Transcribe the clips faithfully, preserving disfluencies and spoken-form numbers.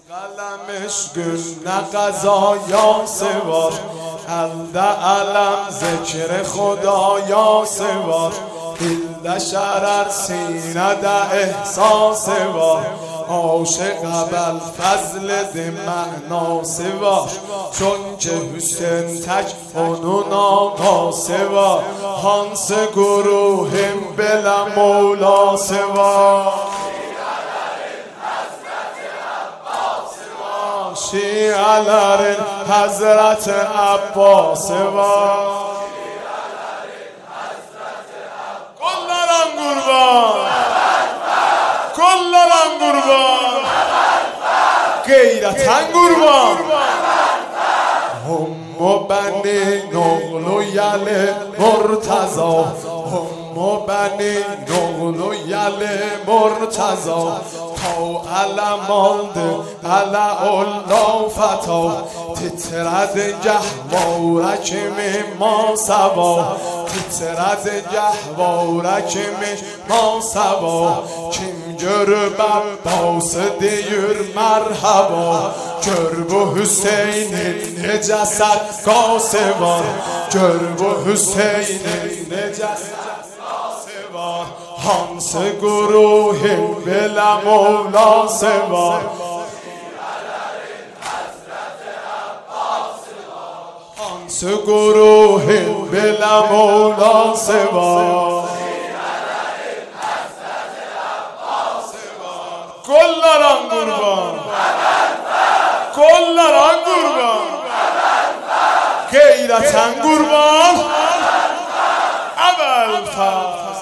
قلمش گل نه قضا یا سوار الده علم ذکر خدا یا سوار دل شرر سینه ده احساس وار عاشق بل فضل ده معنا سوار چون که حسین تک فنون آقا سوار هانس گروهم بلا مولا سوار شیعلر حضرت عباس و کلرم قربان کلرم قربان غیرتن قربان هم و بنی نقل و یل مرتضی هم و بنی نقل و یل مرتضی تا علم آلده علا الله فتا تترد جهوارک ما سوا تترد جهوارک ما سوا kim görüb Abbas deyir merhaba gör bu Hüseyin'in necə səqqası var gör bu Hüseyin'in necə səqqası var hansı guruhin belə Mevlası var hansı guruhin belə Mevlası var Kollardan kurban Kollardan kurban Gayreten kurban Evvel faz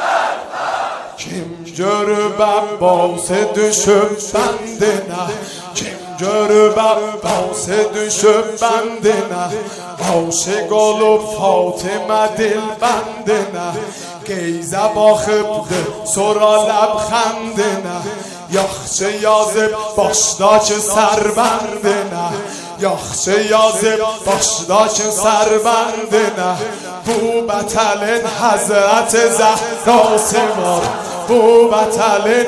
Kim görüb Abbas'ı düşüb bendine Kim görüb Abbas'ı düşüb bendine Aşık olup Fatıma dil bendine Geyze bakıbdı sonra lebxendine Yaxşı yazıb başdakı sərbəndinə Yaxşı yazıb başdakı sərbəndinə Bu bətəlin Həzrət Zəhrası var Bu bətəlin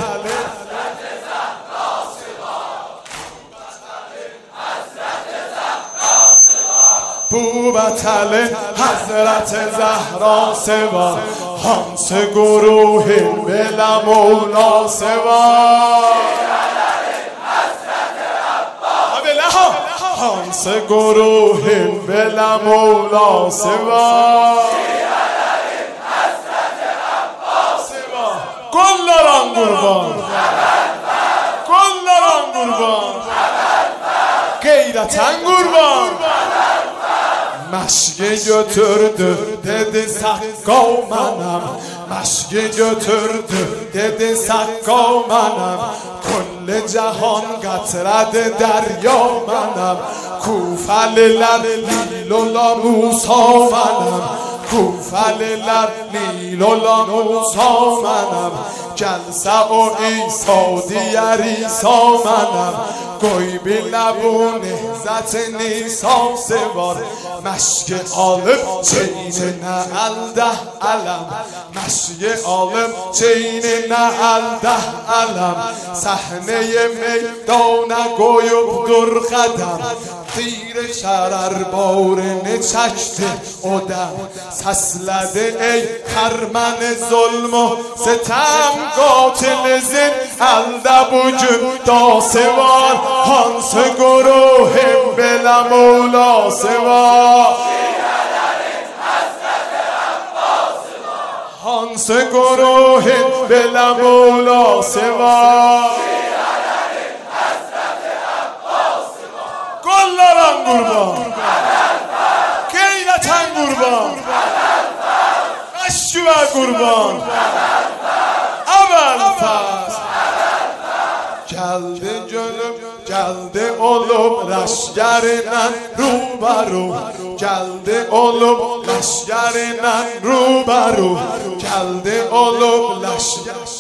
Bu bətəlin Həzrət Zəhrası var Hansı guruhin belə Mevlası var Hansı guruhin belə Mevlası var Kollardan qurban Kollardan qurban Qeyrətən qurban Məşqi götürdü, dedi saqqal mənəm Məşqi götürdü, dedi saqqal mənəm Kulli cahan qatrədi dərya mənəm Kufəlilər Nilola Musa mənəm Kufəlilər Nilola Musa mənəm Gəlsə o İsa diyər İsa mənəm Qoy biləbun ehzət nisası var Məşqi alıb çeyninə əldə ələm Məşqi alıb çeyninə əldə ələm Səhnəyə meydana qoyubdur qədəm Tir şərər bağrını çəkdi o dəm Səslədi ey xərmən zulm و ستم قاتلizin əldə bugün dası var Hansı guruhin belə Mevlası var Hansı guruhin belə Mevlası var Kollardan qurban Qeyrətən qurban Əşküvə qurban Əvəl fəz Gəldi gönlüm, gəldi olub Ləşgərinlə rubəru Gəldi olub ləşgərinlə rubəru Gəldi olub ləşgərinlə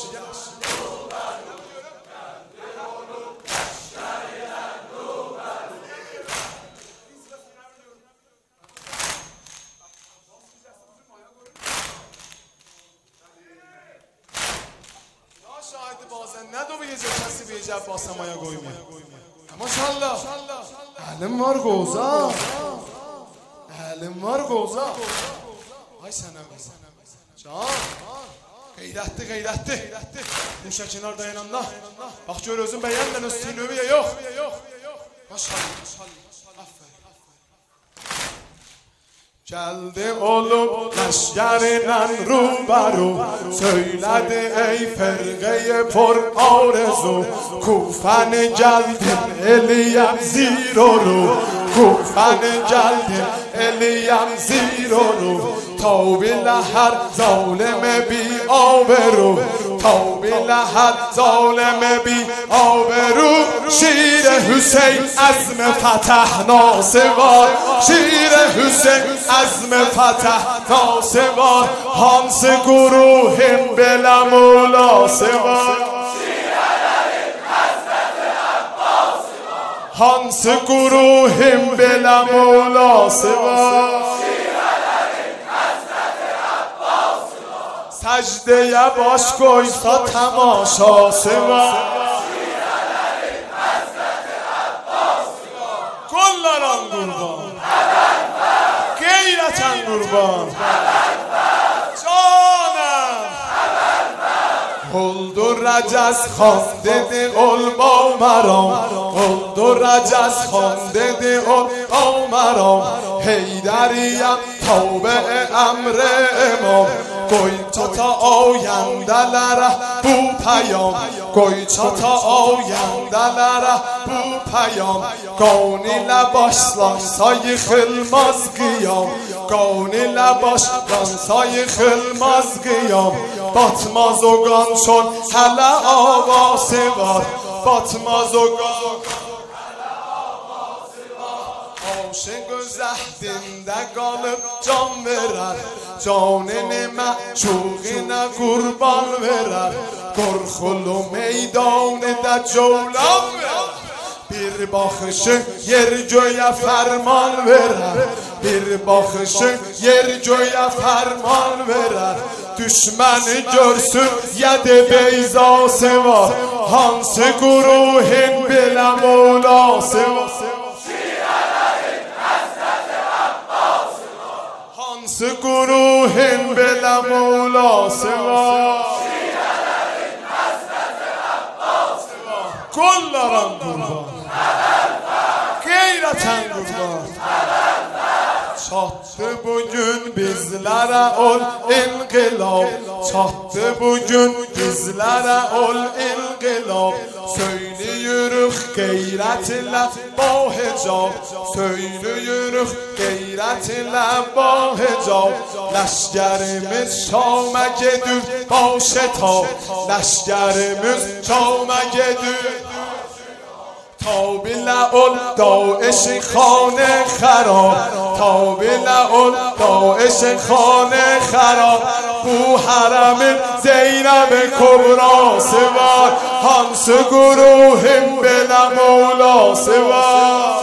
شاهد بازنده و به یه جا کسی به یه جا باسمایا گویمه ماشاءالله. اهل مارگوزا اهل مارگوزا ay sənəm can qeyrətli qeyrətli Muşa kenar dayananda bax gör özün bəyənlə öz sinövüyə yox maşallah geldi olup leşkerinden ruberu söyledi ey fergeye por arzu Kufen geldin eliyem ziroru Kufen geldin eliyem ziroru Tavbile her zalime bi آبرو tavbile her zalime bi آبرو شیر حسین عزم فتح ناسوار شیر حسین عزم فتح ناسوار هانس گروهم بلا مولا سوار هانس گروهم بلا مولا سوار سجده یا باش کوی تا تماشا سوا کلاران قربان غیرتن قربان جانم قلد و رجز خوانده ده قل با مرام قلد و رجز خوانده ده قل با مرام حیدریم تابع امر امام گویچا تا آینده لره بو پیام گویچا تا آینده لره بو پیام گانی لباش لانسای خلماز قیام گانی لباش لانسای خلماز قیام باتماز و گان شد هله آواسه وار باتماز و گان عاشق و زهدندگان جان برر جان معشوقین قربان برر گرخل و میدان در جولان برر bir bakışı yer göğe ferman verer bir bakışı yer göğe ferman verer düşməni görsün yedi beyzası var hansı guruhin belə molası var hansı guruhin belə molası var kollarım qurban Gayreten kurban Çattı bugün bizlere ol inkılap Çattı bugün bizlere ol inkılap Söylüyoruz gayretle ba hicab Söylüyoruz gayretle ba hicab Leşkerimiz Şam'a gedir ba şetab Leşkerimiz Şam'a gedir تابله ال داعش خانه خراب تابله ال داعش خانه خراب بو حرم زینب کبرا سوار هانس گروهم بلا مولا سوار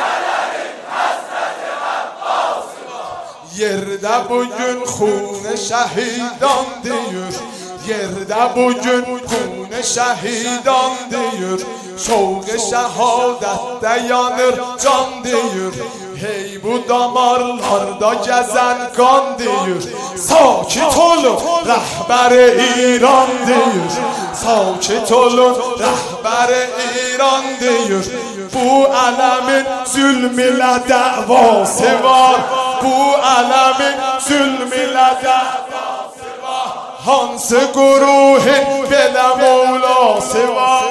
yerde bugün خون şehidan diyor yerde bugün خون şehidan diyor şevk şehadette yanır can diyor hey bu damarlarda gezen kan diyor sakit olun rehber İran diyor sakit olun rehber İran diyor bu alemin zulmüyle davası var bu alemin zulmüyle davası var hansı guruhin belə molası var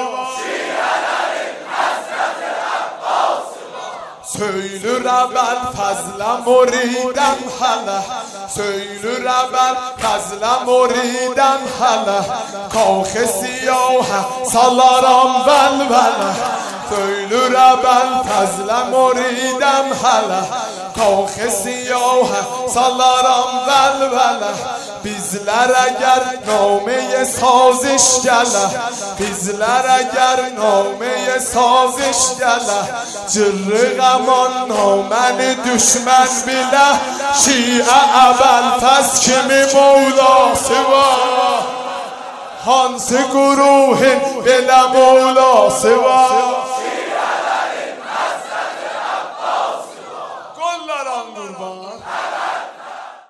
Söylür evvel fazla muridem hala Söylür evvel fazla muridem hala Kalk siyaha salaram velvele Söylür evvel fazla muridem hala Kalk siyaha salaram velvele Bizler eğer nameye saziş gele Bizler eğer nameye saziş gele Cırrı aman nameni düşmen bile Şi'e evvel fez kimi moulası var Hansı guruhin bile moulası var